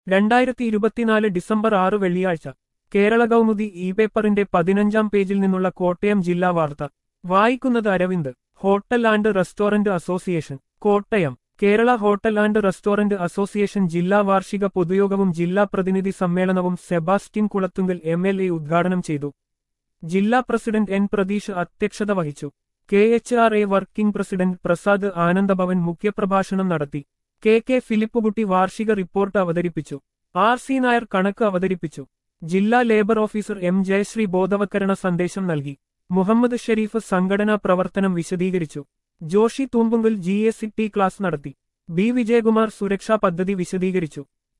2024 December 6 വെള്ളിയാഴ്ച Kerala Kaumudi E പേപ്പറിന്റെ 15-ാം പേജിൽ നിന്നുള്ള കോട്ടയം ജില്ലാ വാർത്ത വായിക്കുന്നത് Aravind. Hotel and restaurant association Kottayam. Kerala hotel and restaurant association ജില്ലാ വാർഷിക പൊതുയോഗവും ജില്ലാ പ്രതിനിധി സമ്മേളനവും സെബാസ്റ്റ്യൻ കുളത്തുങ്കൽ MLA ഉദ്ഘാടനം ചെയ്തു. ജില്ലാ പ്രസിഡന്റ് N പ്രതീഷ് അധ്യക്ഷത വഹിച്ചു. KHRA working president Prasad Anandabhavan മുഖ്യപ്രഭാഷണം നടത്തി. KK ഫിലിപ്പുകുട്ടി വാർഷിക റിപ്പോർട്ട് അവതരിപ്പിച്ചു. RC നായർ കണക്ക് അവതരിപ്പിച്ചു. ജില്ലാ ലേബർ ഓഫീസർ M ജയശ്രീ ബോധവൽക്കരണ സന്ദേശം നൽകി. മുഹമ്മദ് ഷെരീഫ് സംഘടനാ പ്രവർത്തനം വിശദീകരിച്ചു. ജോഷി തൂമ്പുങ്കൽ GST ക്ലാസ് നടത്തി. B വിജയകുമാർ സുരക്ഷാ പദ്ധതി വിശദീകരിച്ചു.